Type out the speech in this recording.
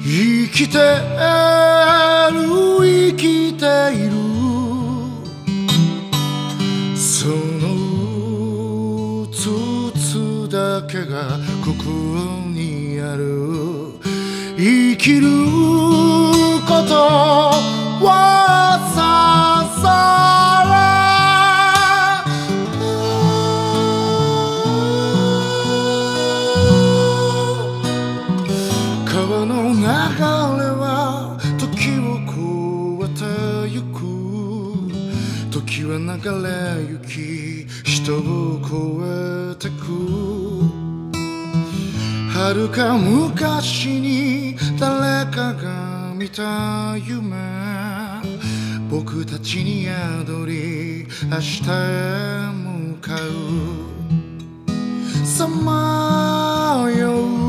生きてる生きているその筒だけがここにある生きることはささら川の流れは時を越えてゆく時は流れゆき人を越えてく遥か昔に誰かが見た夢僕たちに宿り明日へ向かうさまよう